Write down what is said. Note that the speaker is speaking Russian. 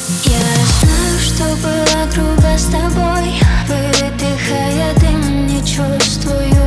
Я знаю, что была груба с тобой, выдыхая дым, не чувствую